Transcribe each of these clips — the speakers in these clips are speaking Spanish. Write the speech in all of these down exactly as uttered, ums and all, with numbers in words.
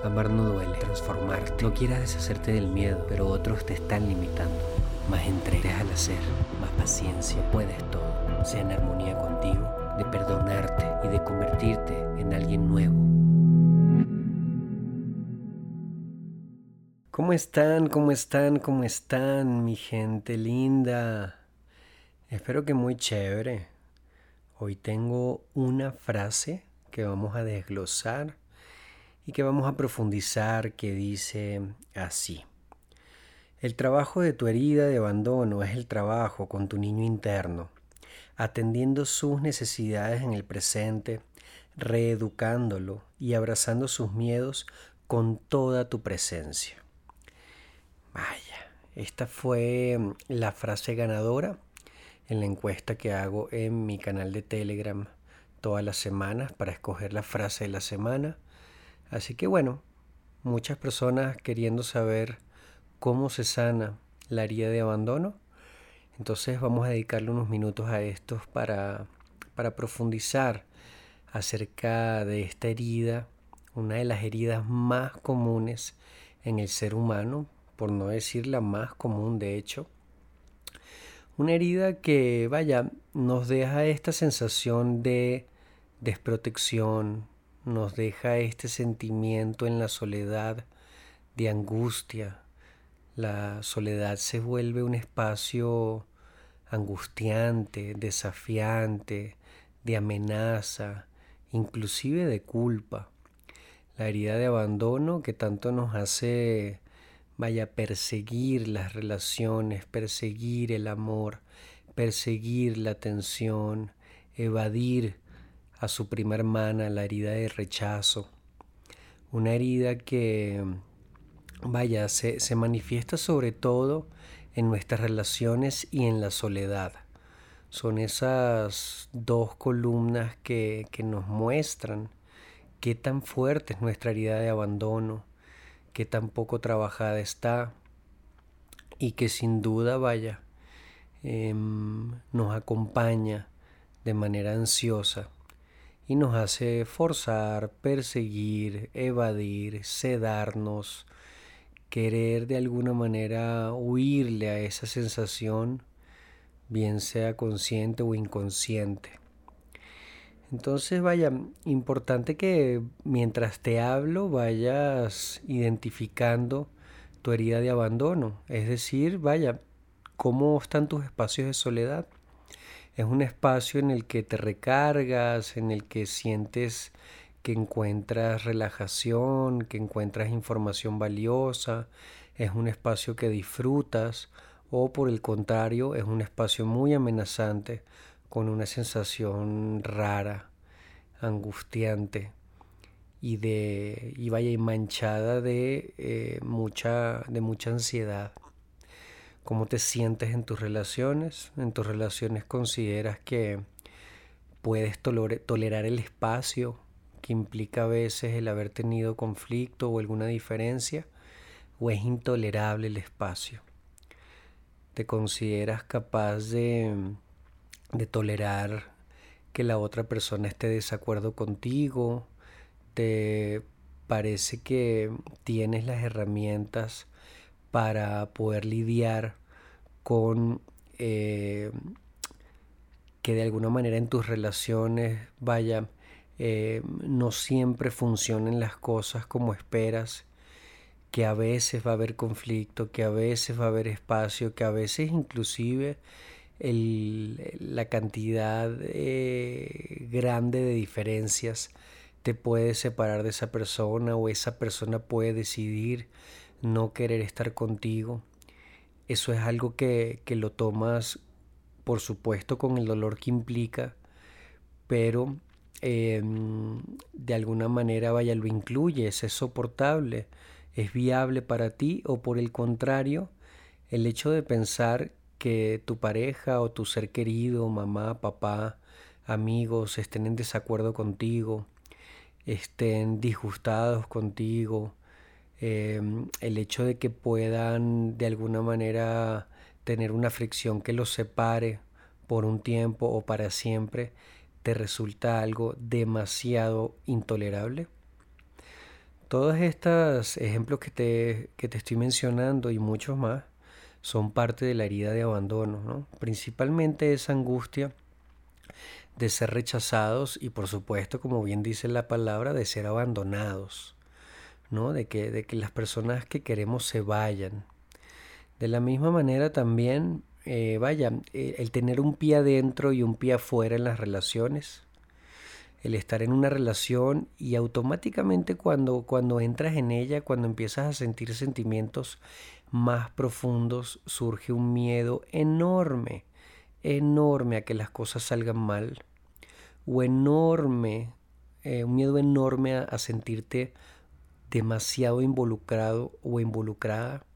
Amar no duele, transformarte. No quieras deshacerte del miedo, pero otros te están limitando. Más entrega, déjala ser, más paciencia. Puedes todo. Sea en armonía contigo, de perdonarte y de convertirte en alguien nuevo. ¿Cómo están? ¿Cómo están? ¿Cómo están, mi gente linda? Espero que muy chévere. Hoy tengo una frase que vamos a desglosar y que vamos a profundizar, que dice así: el trabajo de tu herida de abandono es el trabajo con tu niño interno, atendiendo sus necesidades en el presente, reeducándolo y abrazando sus miedos con toda tu presencia. Vaya, esta fue la frase ganadora en la encuesta que hago en mi canal de Telegram todas las semanas para escoger la frase de la semana. Así que bueno, muchas personas queriendo saber cómo se sana la herida de abandono. Entonces vamos a dedicarle unos minutos a estos para, para profundizar acerca de esta herida, una de las heridas más comunes en el ser humano, por no decir la más común de hecho. Una herida que, vaya, nos deja esta sensación de desprotección, nos deja este sentimiento en la soledad de angustia. La soledad se vuelve un espacio angustiante, desafiante, de amenaza, inclusive de culpa. La herida de abandono que tanto nos hace, vaya, perseguir las relaciones, perseguir el amor, perseguir la atención, evadir a su prima hermana, la herida de rechazo. Una herida que, vaya, se, se manifiesta sobre todo en nuestras relaciones y en la soledad. Son esas dos columnas que, que nos muestran qué tan fuerte es nuestra herida de abandono, qué tan poco trabajada está y que sin duda, vaya, eh, nos acompaña de manera ansiosa y nos hace forzar, perseguir, evadir, sedarnos, querer de alguna manera huirle a esa sensación, bien sea consciente o inconsciente. Entonces, vaya, importante que mientras te hablo vayas identificando tu herida de abandono, es decir, vaya, ¿cómo están tus espacios de soledad? Es un espacio en el que te recargas, en el que sientes que encuentras relajación, que encuentras información valiosa, es un espacio que disfrutas, o por el contrario, es un espacio muy amenazante, con una sensación rara, angustiante y de y vaya y manchada de eh, mucha de mucha ansiedad. ¿Cómo te sientes en tus relaciones? ¿En tus relaciones consideras que puedes tolere- tolerar el espacio que implica a veces el haber tenido conflicto o alguna diferencia? ¿O es intolerable el espacio? ¿Te consideras capaz de, de tolerar que la otra persona esté de desacuerdo contigo? ¿Te parece que tienes las herramientas para poder lidiar con eh, que de alguna manera en tus relaciones, vaya, eh, no siempre funcionen las cosas como esperas, que a veces va a haber conflicto, que a veces va a haber espacio, que a veces inclusive el, la cantidad eh, grande de diferencias te puede separar de esa persona, o esa persona puede decidir no querer estar contigo? Eso es algo que, que lo tomas, por supuesto, con el dolor que implica, pero eh, de alguna manera, vaya, lo incluyes, es soportable, es viable para ti, o por el contrario, el hecho de pensar que tu pareja o tu ser querido, mamá, papá, amigos, estén en desacuerdo contigo, estén disgustados contigo, eh, el hecho de que puedan de alguna manera tener una fricción que los separe por un tiempo o para siempre, ¿te resulta algo demasiado intolerable? Todos estos ejemplos que te, que te estoy mencionando y muchos más son parte de la herida de abandono, ¿no? Principalmente esa angustia de ser rechazados y por supuesto, como bien dice la palabra, de ser abandonados, ¿no? De que, de que las personas que queremos se vayan. De la misma manera también, eh, vaya, eh, el tener un pie adentro y un pie afuera en las relaciones, el estar en una relación y automáticamente cuando, cuando entras en ella, cuando empiezas a sentir sentimientos más profundos, surge un miedo enorme, enorme a que las cosas salgan mal, o enorme, eh, un miedo enorme a, a sentirte demasiado involucrado o involucrada.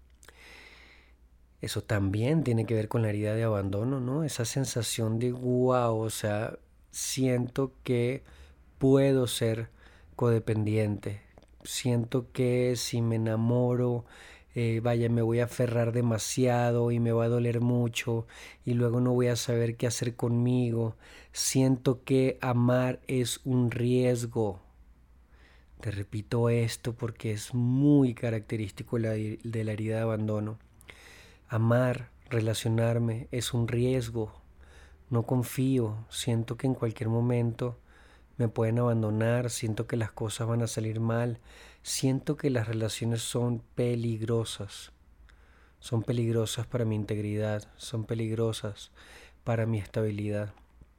Eso también tiene que ver con la herida de abandono, ¿no? Esa sensación de wow, o sea, siento que puedo ser codependiente. Siento que si me enamoro, eh, vaya, me voy a aferrar demasiado y me va a doler mucho y luego no voy a saber qué hacer conmigo. Siento que amar es un riesgo. Te repito esto porque es muy característico de la, de la herida de abandono. Amar, relacionarme es un riesgo. No confío, siento que en cualquier momento me pueden abandonar, siento que las cosas van a salir mal, siento que las relaciones son peligrosas. Son peligrosas para mi integridad, son peligrosas para mi estabilidad.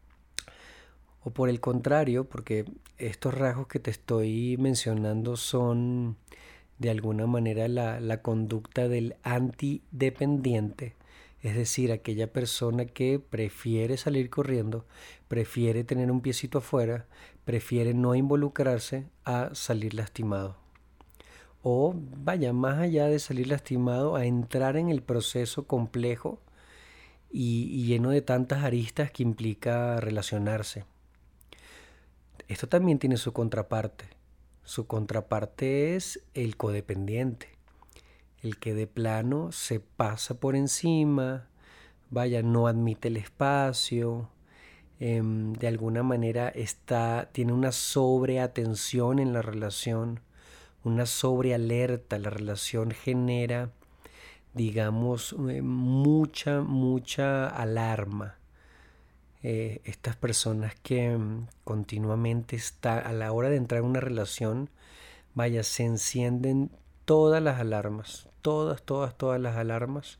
O por el contrario, porque estos rasgos que te estoy mencionando son de alguna manera la, la conducta del antidependiente, es decir, aquella persona que prefiere salir corriendo, prefiere tener un piecito afuera, prefiere no involucrarse a salir lastimado. O vaya, más allá de salir lastimado, a entrar en el proceso complejo y, y lleno de tantas aristas que implica relacionarse. Esto también tiene su contraparte. Su contraparte es el codependiente, el que de plano se pasa por encima, vaya, no admite el espacio, eh, de alguna manera está, tiene una sobreatención en la relación, una sobrealerta. La relación genera, digamos, eh, mucha, mucha alarma. Eh, estas personas que mm, continuamente está a la hora de entrar en una relación, vaya, se encienden todas las alarmas, todas, todas, todas las alarmas.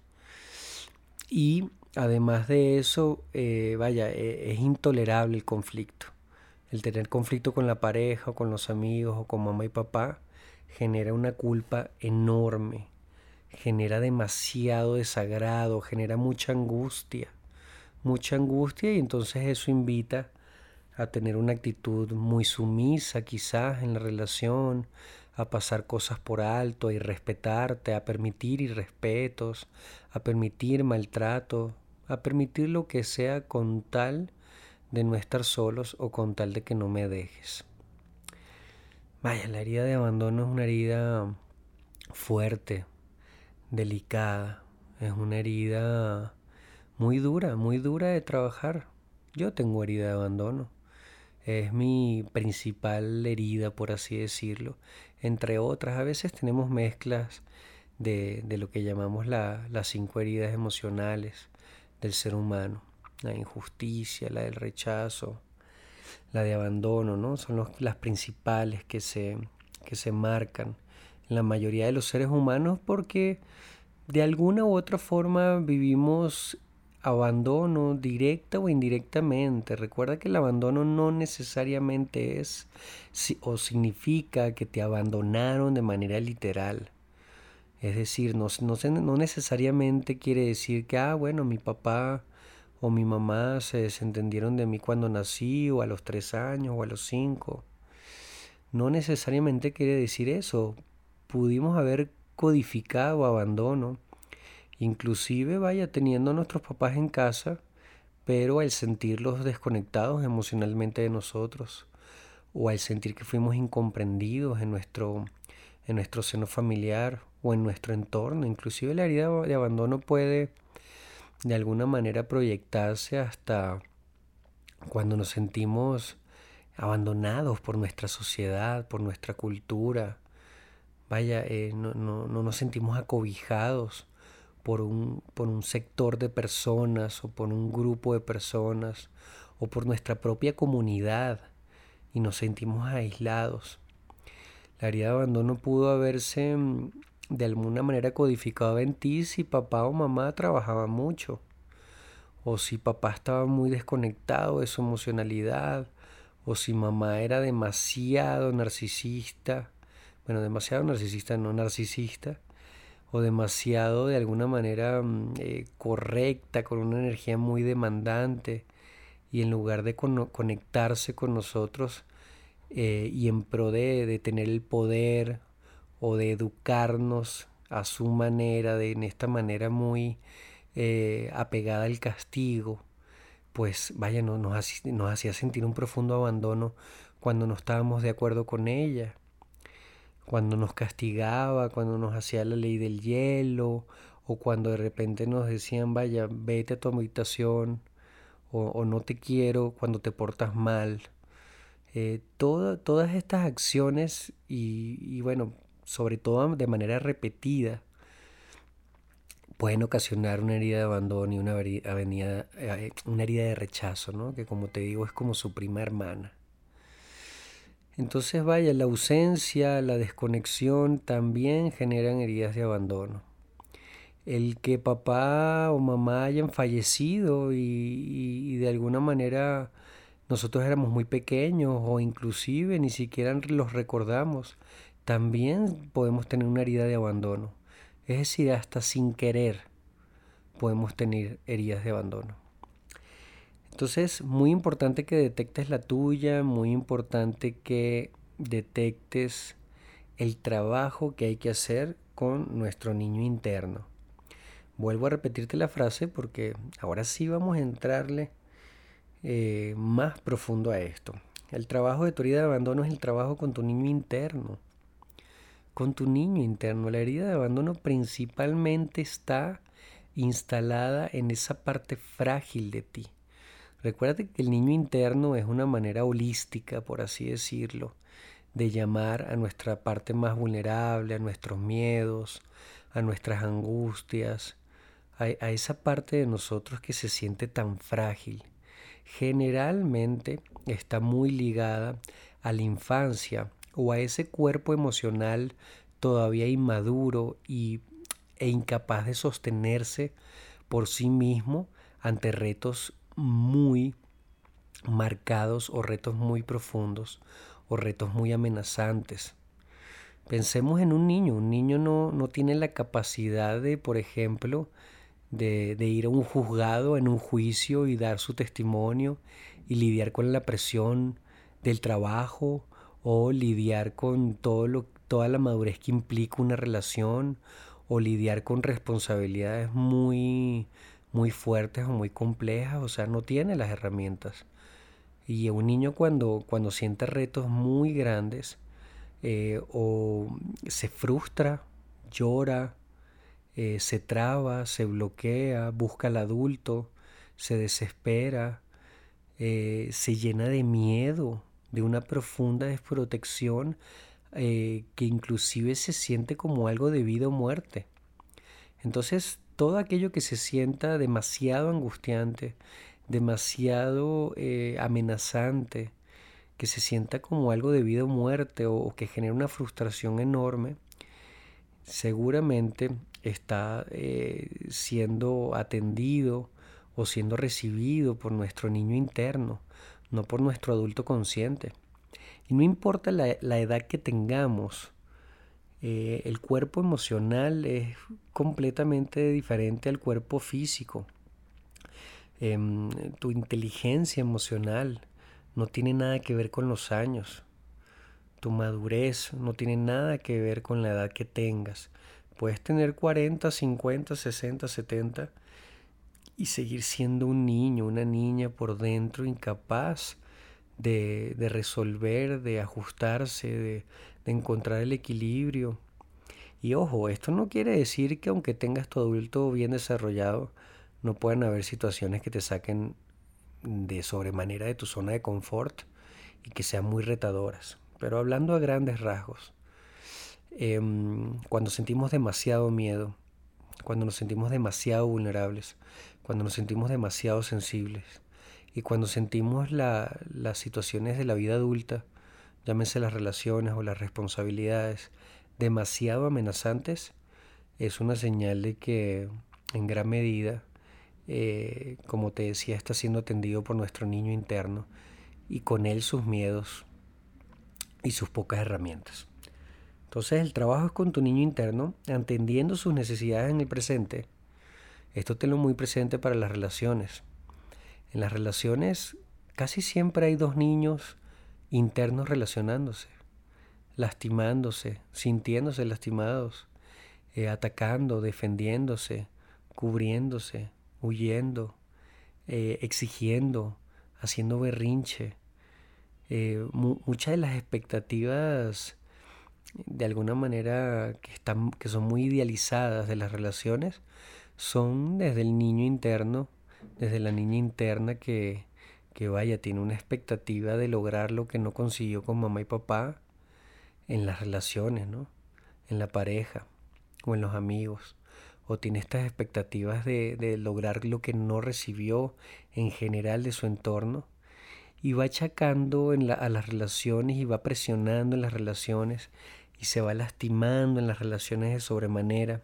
Y además de eso, eh, vaya, eh, es intolerable el conflicto. El tener conflicto con la pareja o con los amigos o con mamá y papá genera una culpa enorme, genera demasiado desagrado, genera mucha angustia, mucha angustia y entonces eso invita a tener una actitud muy sumisa quizás en la relación, a pasar cosas por alto, a irrespetarte, a permitir irrespetos, a permitir maltrato, a permitir lo que sea con tal de no estar solos o con tal de que no me dejes. Vaya, la herida de abandono es una herida fuerte, delicada, es una herida muy dura, muy dura de trabajar. Yo tengo herida de abandono. Es mi principal herida, por así decirlo. Entre otras, a veces tenemos mezclas de, de lo que llamamos la, las cinco heridas emocionales del ser humano. La injusticia, la del rechazo, la de abandono, ¿no? Son los, las principales que se, que se marcan en la mayoría de los seres humanos porque de alguna u otra forma vivimos abandono directa o indirectamente. Recuerda que el abandono no necesariamente es o significa que te abandonaron de manera literal. Es decir, no, no, no necesariamente quiere decir que, ah, bueno, mi papá o mi mamá se desentendieron de mí cuando nací o a los tres años o a los cinco. No necesariamente quiere decir eso. Pudimos haber codificado abandono. Inclusive, vaya, teniendo a nuestros papás en casa, pero al sentirlos desconectados emocionalmente de nosotros, o al sentir que fuimos incomprendidos en nuestro, en nuestro seno familiar o en nuestro entorno. Inclusive la herida de abandono puede de alguna manera proyectarse hasta cuando nos sentimos abandonados por nuestra sociedad, por nuestra cultura, vaya, eh, no, no, no nos sentimos acobijados por un, por un sector de personas o por un grupo de personas o por nuestra propia comunidad y nos sentimos aislados. La herida de abandono pudo haberse mm, de alguna manera codificada en ti si papá o mamá trabajaban mucho o si papá estaba muy desconectado de su emocionalidad o si mamá era demasiado narcisista, bueno, demasiado narcisista, no narcisista, o demasiado de alguna manera mm, eh, correcta, con una energía muy demandante, y en lugar de cono- conectarse con nosotros eh, y en pro de, de tener el poder o de educarnos a su manera, de en esta manera muy eh, apegada al castigo, pues vaya, no, nos, haci- nos hacía sentir un profundo abandono cuando no estábamos de acuerdo con ella, cuando nos castigaba, cuando nos hacía la ley del hielo, o cuando de repente nos decían, vaya, vete a tu habitación, o, o no te quiero cuando te portas mal. Eh, todo- todas estas acciones y, y bueno, sobre todo de manera repetida, pueden ocasionar una herida de abandono y una, avenida, eh, una herida de rechazo, ¿no? Que como te digo es como su prima hermana. Entonces, vaya, la ausencia, la desconexión también generan heridas de abandono. El que papá o mamá hayan fallecido y, y- y de alguna manera nosotros éramos muy pequeños o inclusive ni siquiera los recordamos, también podemos tener una herida de abandono. Es decir, hasta sin querer podemos tener heridas de abandono. Entonces, muy importante que detectes la tuya, muy importante que detectes el trabajo que hay que hacer con nuestro niño interno. Vuelvo a repetirte la frase porque ahora sí vamos a entrarle eh, más profundo a esto. El trabajo de tu herida de abandono es el trabajo con tu niño interno. Con tu niño interno. La herida de abandono principalmente está instalada en esa parte frágil de ti. Recuerda que el niño interno es una manera holística, por así decirlo, de llamar a nuestra parte más vulnerable, a nuestros miedos, a nuestras angustias, a, a esa parte de nosotros que se siente tan frágil. Generalmente está muy ligada a la infancia o a ese cuerpo emocional todavía inmaduro y, e incapaz de sostenerse por sí mismo ante retos muy marcados o retos muy profundos o retos muy amenazantes. Pensemos en un niño. Un niño no, no tiene la capacidad de, por ejemplo, de, de ir a un juzgado en un juicio y dar su testimonio y lidiar con la presión del trabajo o lidiar con todo lo, toda la madurez que implica una relación o lidiar con responsabilidades muy, muy fuertes o muy complejas. O sea, no tiene las herramientas. Y un niño cuando, cuando siente retos muy grandes eh, o se frustra, llora, eh, se traba, se bloquea, busca al adulto, se desespera, eh, se llena de miedo, de una profunda desprotección eh, que inclusive se siente como algo de vida o muerte. Entonces, todo aquello que se sienta demasiado angustiante, demasiado eh, amenazante, que se sienta como algo de vida o muerte o, o que genera una frustración enorme, seguramente está eh, siendo atendido o siendo recibido por nuestro niño interno, no por nuestro adulto consciente. Y no importa la, la edad que tengamos, eh, el cuerpo emocional es completamente diferente al cuerpo físico. Em, tu inteligencia emocional no tiene nada que ver con los años. Tu madurez no tiene nada que ver con la edad que tengas. Puedes tener cuarenta, cincuenta, sesenta, setenta y seguir siendo un niño, una niña por dentro, incapaz de, de resolver, de ajustarse, de, de encontrar el equilibrio. Y ojo, esto no quiere decir que aunque tengas tu adulto bien desarrollado, no puedan haber situaciones que te saquen de sobremanera de tu zona de confort y que sean muy retadoras. Pero hablando a grandes rasgos, Em, cuando sentimos demasiado miedo, cuando nos sentimos demasiado vulnerables, cuando nos sentimos demasiado sensibles y cuando sentimos la- las situaciones de la vida adulta, llámense las relaciones o las responsabilidades, demasiado amenazantes, es una señal de que en gran medida, eh, como te decía, está siendo atendido por nuestro niño interno y con él sus miedos y sus pocas herramientas. Entonces el trabajo es con tu niño interno, entendiendo sus necesidades en el presente. Esto tenlo muy presente para las relaciones. En las relaciones casi siempre hay dos niños internos relacionándose, lastimándose, sintiéndose lastimados, eh, atacando, defendiéndose, cubriéndose, huyendo, eh, exigiendo, haciendo berrinche. Eh, mu- muchas de las expectativas de alguna manera que están, que son muy idealizadas de las relaciones, son desde el niño interno, desde la niña interna que, que vaya, tiene una expectativa de lograr lo que no consiguió con mamá y papá en las relaciones, ¿no? En la pareja o en los amigos. O tiene estas expectativas de, de lograr lo que no recibió en general de su entorno y va achacando en la- a las relaciones y va presionando en las relaciones y se va lastimando en las relaciones de sobremanera.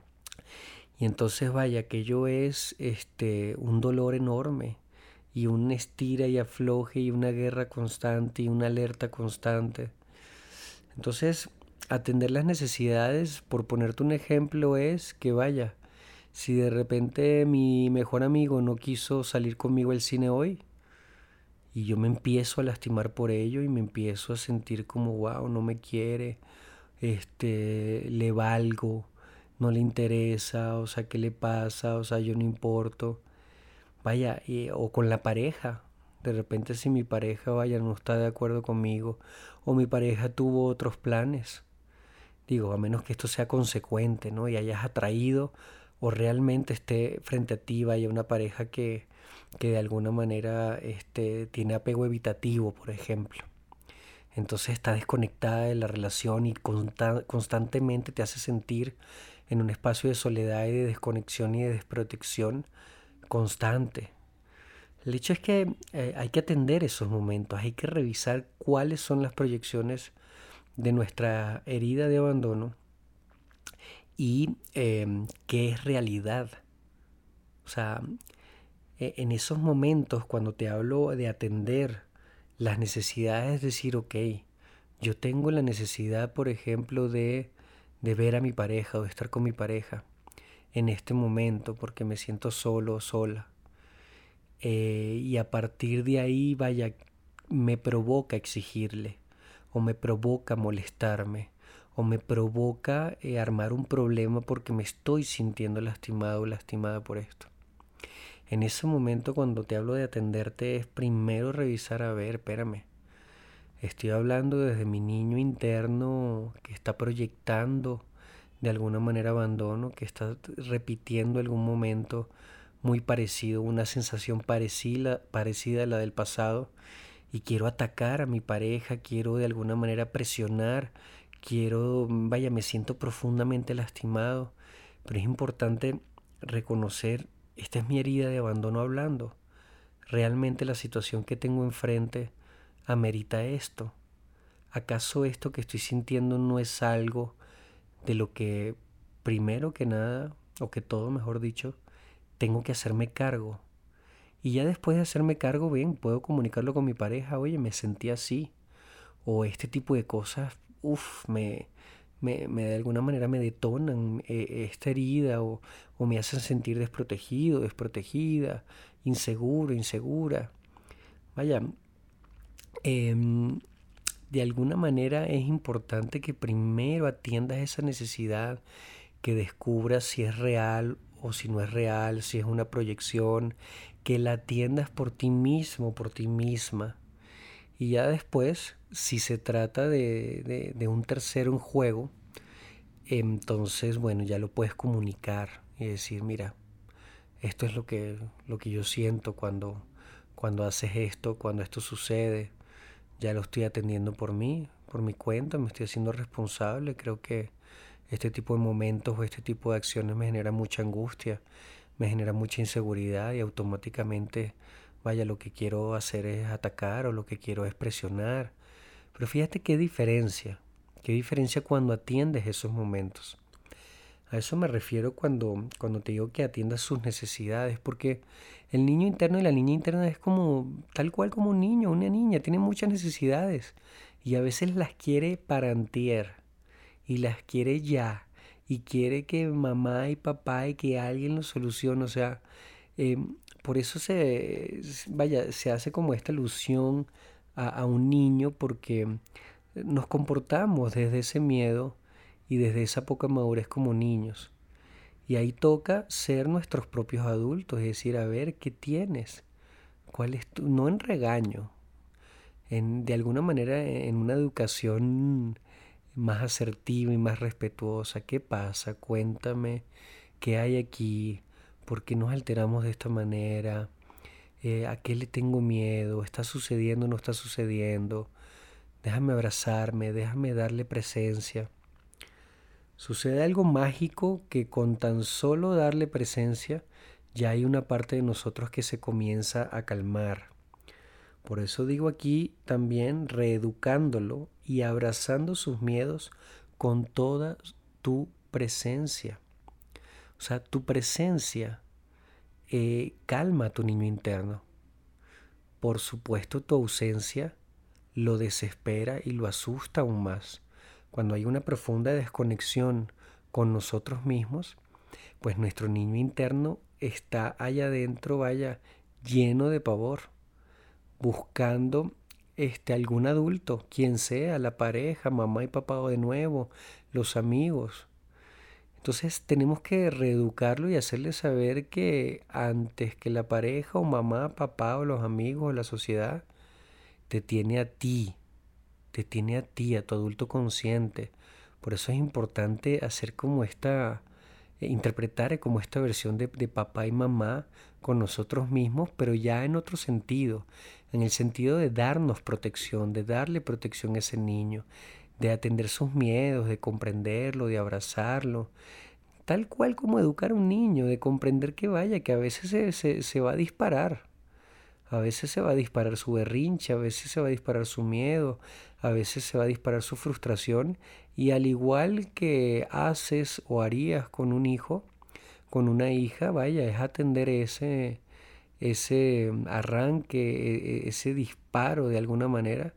Y entonces vaya, aquello es este un dolor enorme y un estira y afloje y una guerra constante y una alerta constante. Entonces, atender las necesidades, por ponerte un ejemplo, es que vaya, si de repente mi mejor amigo no quiso salir conmigo al cine hoy, y yo me empiezo a lastimar por ello y me empiezo a sentir como, wow, no me quiere, este, le valgo, no le interesa, o sea, ¿qué le pasa? O sea, yo no importo. Vaya, y- o con la pareja. De repente si mi pareja, vaya, no está de acuerdo conmigo, o mi pareja tuvo otros planes. Digo, a menos que esto sea consecuente, ¿no? Y hayas atraído o realmente esté frente a ti, vaya una pareja que, que de alguna manera este, tiene apego evitativo, por ejemplo. Entonces está desconectada de la relación y consta- constantemente te hace sentir en un espacio de soledad y de desconexión y de desprotección constante. El hecho es que eh, hay que atender esos momentos, hay que revisar cuáles son las proyecciones de nuestra herida de abandono y eh, qué es realidad. O sea, e- en esos momentos cuando te hablo de atender las necesidades, es decir, ok, yo tengo la necesidad, por ejemplo, de, de ver a mi pareja o de estar con mi pareja en este momento porque me siento solo o sola. Eh, y a partir de ahí, vaya, me provoca exigirle, o me provoca molestarme, o me provoca eh, armar un problema porque me estoy sintiendo lastimado o lastimada por esto. En ese momento, cuando te hablo de atenderte, es primero revisar, a ver, espérame, estoy hablando desde mi niño interno que está proyectando de alguna manera abandono, que está repitiendo algún momento muy parecido, una sensación parecida, parecida a la del pasado, y quiero atacar a mi pareja, quiero de alguna manera presionar, quiero, vaya, me siento profundamente lastimado, pero es importante reconocer, esta es mi herida de abandono hablando. ¿Realmente la situación que tengo enfrente amerita esto? ¿Acaso esto que estoy sintiendo no es algo de lo que primero que nada, o que todo mejor dicho, tengo que hacerme cargo? Y ya después de hacerme cargo, bien, puedo comunicarlo con mi pareja, oye, me sentí así, o este tipo de cosas, uff, me, me, me de alguna manera me detonan eh, esta herida, o, o me hacen sentir desprotegido, desprotegida, inseguro, insegura. Vaya, em, de alguna manera es importante que primero atiendas esa necesidad, que descubras si es real o si no es real, si es una proyección, que la atiendas por ti mismo, por ti misma. Y ya después, si se trata de, de, de un tercero en juego, entonces, bueno, ya lo puedes comunicar y decir, mira, esto es lo que, lo que yo siento cuando, cuando haces esto, cuando esto sucede. Ya lo estoy atendiendo por mí, por mi cuenta, me estoy haciendo responsable. Creo que este tipo de momentos o este tipo de acciones me genera mucha angustia, me genera mucha inseguridad y automáticamente, vaya, lo que quiero hacer es atacar o lo que quiero es presionar. Pero fíjate qué diferencia, qué diferencia cuando atiendes esos momentos. A eso me refiero cuando, cuando te digo que atiendas sus necesidades, porque el niño interno y la niña interna es como tal cual como un niño, una niña, tiene muchas necesidades y a veces las quiere para antier y las quiere ya y quiere que mamá y papá y que alguien lo solucione, o sea, eh, por eso se, vaya, se hace como esta alusión a, a un niño porque nos comportamos desde ese miedo y desde esa poca madurez como niños. Y ahí toca ser nuestros propios adultos, es decir, a ver qué tienes, cuál es tu, no en regaño, en, de alguna manera en una educación más asertiva y más respetuosa. ¿Qué pasa? Cuéntame, ¿qué hay aquí? ¿Por qué nos alteramos de esta manera? Eh, ¿a qué le tengo miedo? ¿Está sucediendo o no está sucediendo? Déjame abrazarme, déjame darle presencia. Sucede algo mágico que con tan solo darle presencia ya hay una parte de nosotros que se comienza a calmar. Por eso digo aquí también reeducándolo y abrazando sus miedos con toda tu presencia. O sea, tu presencia eh, calma a tu niño interno. Por supuesto, tu ausencia lo desespera y lo asusta aún más. Cuando hay una profunda desconexión con nosotros mismos, pues nuestro niño interno está allá adentro, vaya, lleno de pavor, buscando este algún adulto, quien sea, la pareja, mamá y papá o de nuevo, los amigos. Entonces tenemos que reeducarlo y hacerle saber que antes que la pareja o mamá, papá o los amigos o la sociedad, te tiene a ti, te tiene a ti, a tu adulto consciente. Por eso es importante hacer como esta, eh, interpretar como esta versión de, de papá y mamá con nosotros mismos, pero ya en otro sentido, en el sentido de darnos protección, de darle protección a ese niño, de atender sus miedos, de comprenderlo, de abrazarlo, tal cual como educar a un niño, de comprender que vaya, que a veces se, se, se va a disparar. A veces se va a disparar su berrinche, a veces se va a disparar su miedo, a veces se va a disparar su frustración y al igual que haces o harías con un hijo, con una hija, vaya, es atender ese, ese arranque, e- e- ese disparo de alguna manera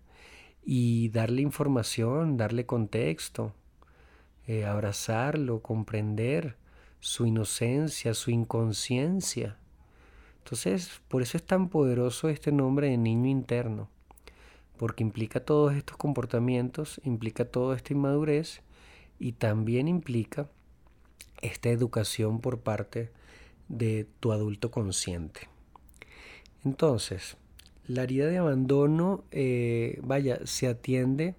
y darle información, darle contexto, eh, abrazarlo, comprender su inocencia, su inconsciencia. Entonces, por eso es tan poderoso este nombre de niño interno, porque implica todos estos comportamientos, implica toda esta inmadurez y también implica esta educación por parte de tu adulto consciente. Entonces, la herida de abandono, eh, vaya, se atiende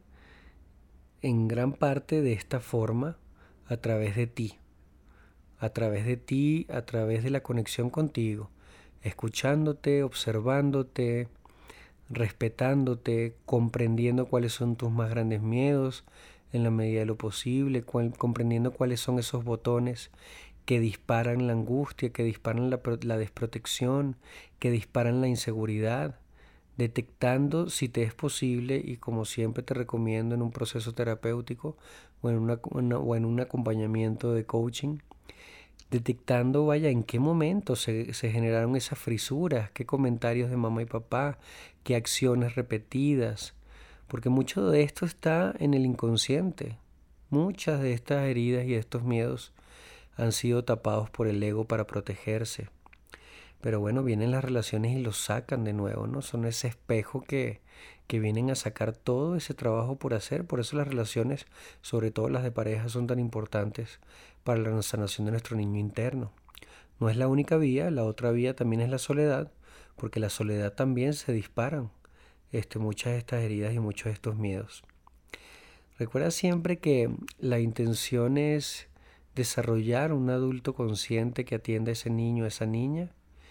en gran parte de esta forma a través de ti, a través de ti, a través de la conexión contigo, escuchándote, observándote, respetándote, comprendiendo cuáles son tus más grandes miedos en la medida de lo posible, cual, comprendiendo cuáles son esos botones que disparan la angustia, que disparan la, la desprotección, que disparan la inseguridad, detectando si te es posible y como siempre te recomiendo en un proceso terapéutico o en, una, una, o en un acompañamiento de coaching, detectando, vaya, en qué momento se, se generaron esas frisuras, qué comentarios de mamá y papá, qué acciones repetidas, porque mucho de esto está en el inconsciente. Muchas de estas heridas y de estos miedos han sido tapados por el ego para protegerse. Pero bueno, vienen las relaciones y los sacan de nuevo, ¿no? Son ese espejo que, que vienen a sacar todo ese trabajo por hacer. Por eso las relaciones, sobre todo las de pareja, son tan importantes para la sanación de nuestro niño interno. No es la única vía, la otra vía también es la soledad, porque la soledad también se disparan este, muchas de estas heridas y muchos de estos miedos. Recuerda siempre que la intención es desarrollar un adulto consciente que atienda a ese niño, a esa niña,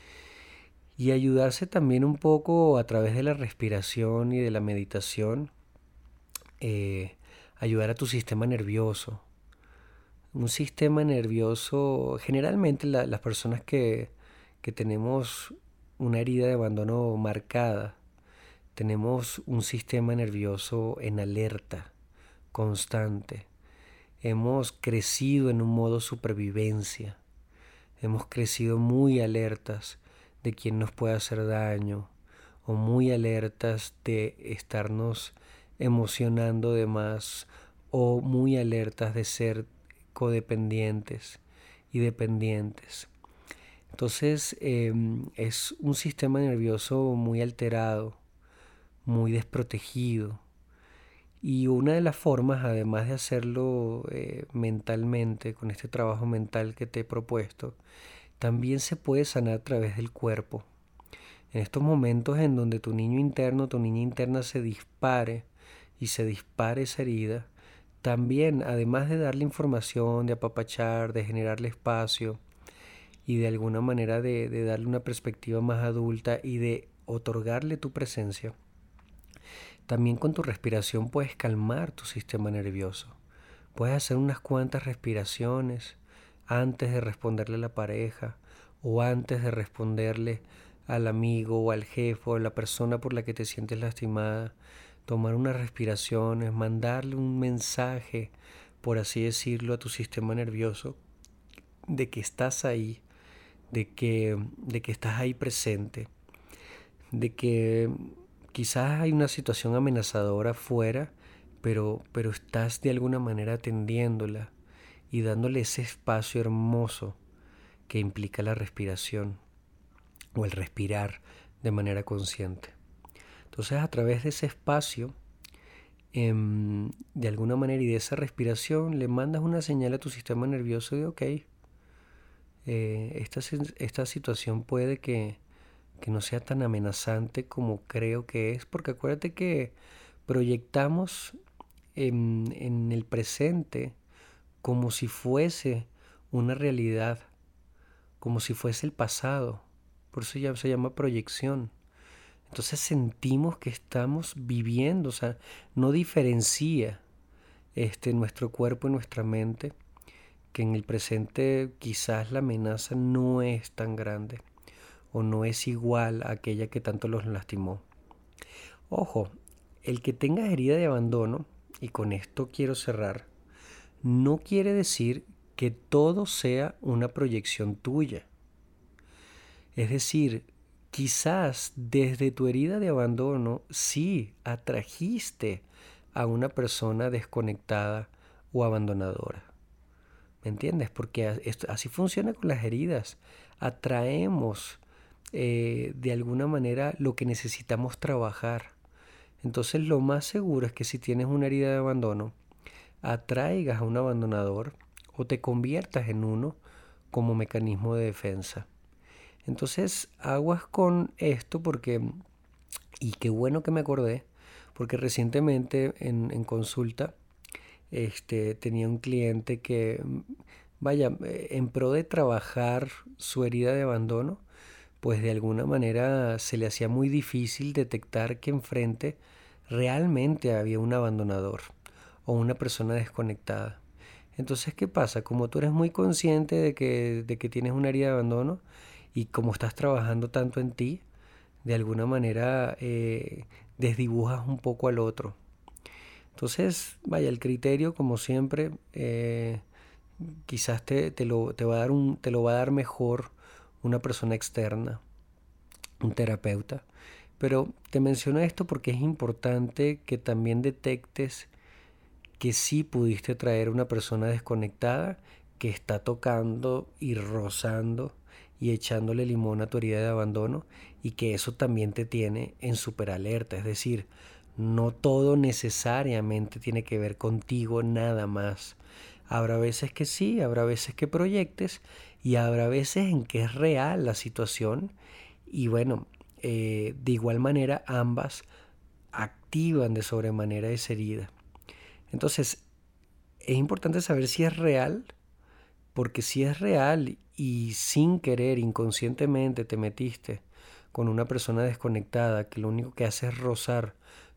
y ayudarse también un poco a través de la respiración y de la meditación eh, ayudar a tu sistema nervioso. Un sistema nervioso, generalmente la- las personas que, que tenemos una herida de abandono marcada, tenemos un sistema nervioso en alerta, constante. Hemos crecido en un modo supervivencia. Hemos crecido muy alertas de quién nos puede hacer daño o muy alertas de estarnos emocionando de más o muy alertas de ser codependientes y dependientes. Entonces eh, es un sistema nervioso muy alterado, muy desprotegido. Y una de las formas, además de hacerlo eh, mentalmente, con este trabajo mental que te he propuesto, también se puede sanar a través del cuerpo. En estos momentos en donde tu niño interno, tu niña interna se dispare y se dispare esa herida, también, además de darle información, de apapachar, de generarle espacio y de alguna manera de, de darle una perspectiva más adulta y de otorgarle tu presencia, también con tu respiración puedes calmar tu sistema nervioso. Puedes hacer unas cuantas respiraciones antes de responderle a la pareja o antes de responderle al amigo o al jefe o a la persona por la que te sientes lastimada. Tomar unas respiraciones, mandarle un mensaje, por así decirlo, a tu sistema nervioso de que estás ahí, de que, de que estás ahí presente, de que quizás hay una situación amenazadora afuera, pero, pero estás de alguna manera atendiéndola y dándole ese espacio hermoso que implica la respiración o el respirar de manera consciente. Entonces, a través de ese espacio, em, de alguna manera y de esa respiración, le mandas una señal a tu sistema nervioso de, ok, eh, esta, esta situación puede que, que no sea tan amenazante como creo que es, porque acuérdate que proyectamos en, en el presente como si fuese una realidad, como si fuese el pasado. Por eso ya se llama proyección. Entonces sentimos que estamos viviendo, o sea, no diferencia este, nuestro cuerpo y nuestra mente, que en el presente quizás la amenaza no es tan grande o no es igual a aquella que tanto los lastimó. Ojo, el que tengas herida de abandono, y con esto quiero cerrar, no quiere decir que todo sea una proyección tuya. Es decir, quizás desde tu herida de abandono sí atrajiste a una persona desconectada o abandonadora. ¿Me entiendes? Porque así funciona con las heridas. Atraemos eh, de alguna manera lo que necesitamos trabajar. Entonces lo más seguro es que si tienes una herida de abandono, atraigas a un abandonador o te conviertas en uno como mecanismo de defensa. Entonces aguas con esto porque, y qué bueno que me acordé, porque recientemente en, en consulta este, tenía un cliente que, vaya, en pro de trabajar su herida de abandono, pues de alguna manera se le hacía muy difícil detectar que enfrente realmente había un abandonador o una persona desconectada. Entonces, ¿qué pasa? Como tú eres muy consciente de que, de que tienes una herida de abandono y como estás trabajando tanto en ti, de alguna manera eh, desdibujas un poco al otro. Entonces, vaya, el criterio, como siempre, eh, quizás te, te, lo, te, va a dar un, te lo va a dar mejor una persona externa, un terapeuta. Pero te menciono esto porque es importante que también detectes que sí pudiste traer una persona desconectada que está tocando y rozando y echándole limón a tu herida de abandono y que eso también te tiene en súper alerta. Es decir, no todo necesariamente tiene que ver contigo nada más. Habrá veces que sí, habrá veces que proyectes y habrá veces en que es real la situación y bueno, eh, de igual manera ambas activan de sobremanera esa herida. Entonces, es importante saber si es real, porque si es real y sin querer, inconscientemente te metiste con una persona desconectada que lo único que hace es rozar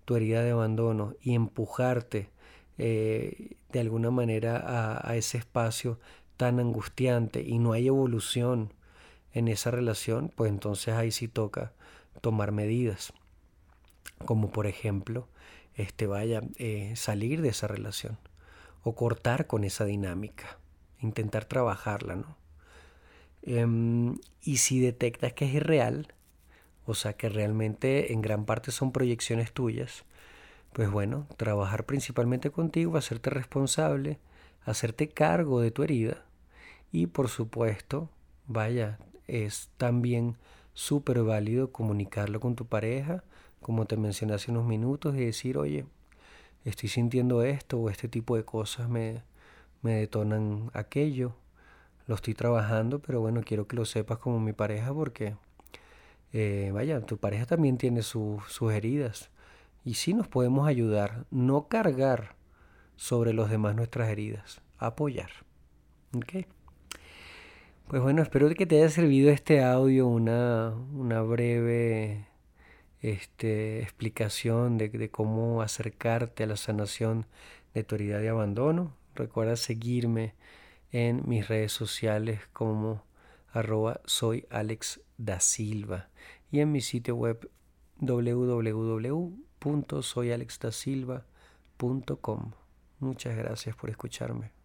tu herida de abandono y empujarte eh, de alguna manera a, a ese espacio tan angustiante y no hay evolución en esa relación, pues entonces ahí sí toca tomar medidas, como por ejemplo, este vaya, eh, salir de esa relación o cortar con esa dinámica, intentar trabajarla, ¿no? Em, y si detectas que es irreal, o sea que realmente en gran parte son proyecciones tuyas, pues bueno, trabajar principalmente contigo, hacerte responsable, hacerte cargo de tu herida y por supuesto, vaya, es también súper válido comunicarlo con tu pareja, como te mencioné hace unos minutos, y decir, oye, estoy sintiendo esto o este tipo de cosas me, me detonan aquello, lo estoy trabajando, pero bueno, quiero que lo sepas como mi pareja porque, eh, vaya, tu pareja también tiene su- sus heridas y sí nos podemos ayudar, no cargar sobre los demás nuestras heridas, apoyar. ¿Ok? Pues bueno, espero que te haya servido este audio, una, una breve este, explicación de, de cómo acercarte a la sanación de tu herida de abandono. Recuerda seguirme en mis redes sociales como arroba soy Alex da Silva y en mi sitio web w w w punto soy alex da silva punto com. Muchas gracias por escucharme.